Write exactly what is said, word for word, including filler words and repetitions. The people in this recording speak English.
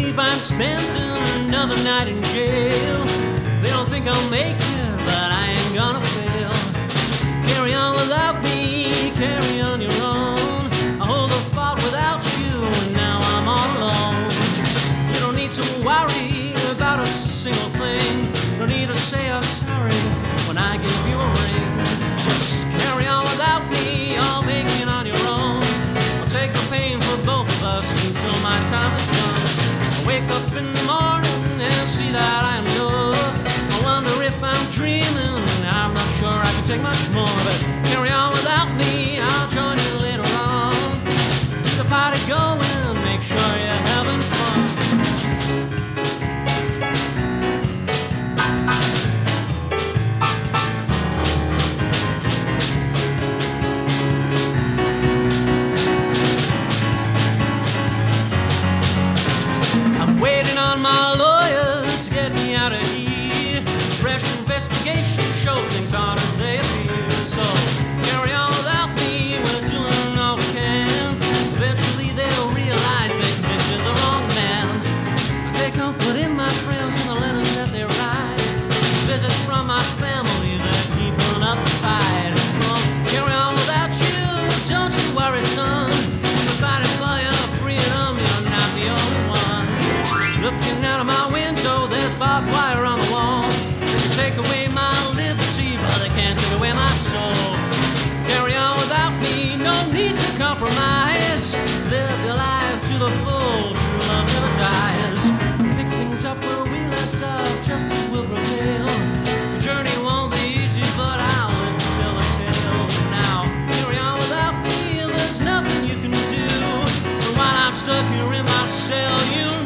believe I'm spending another night in jail. They don't think I'll make it, but I ain't gonna fail. Carry on without me, carry on your own. I hold the fort without you, and now I'm all alone. You don't need to worry about a single thing. No need to say you're sorry when I give you a ring. Just carry on without me, I'll make it on your own. I'll take the pain for both of us until my time is done. I wake up in the morning and see that I am done. I wonder if I'm dreaming, I'm not sure I can take much more. But carry on without me, I'll join you later on. Keep the party going, make sure you're having fun. Waiting on my lawyer to get me out of here. Fresh investigation shows things aren't as they appear. So carry on without me, we're doing all we can. Eventually they'll realize they convicted the wrong man. I take comfort in my friends and the letters that they write. Visits from my family that keep on up the fight. Well, carry on without you, don't you worry, son. We're fighting for your freedom, you're not the only one. Looking out of my window, there's barbed wire on the wall. They can take away my liberty, but they can't take away my soul. Carry on without me, no need to compromise. Live your life to the full, true love never dies. Pick things up where we left off, justice will prevail. The journey won't be easy, but I'll live to tell the tale. Now, carry on without me, there's nothing you can do. And while I'm stuck here in my cell, you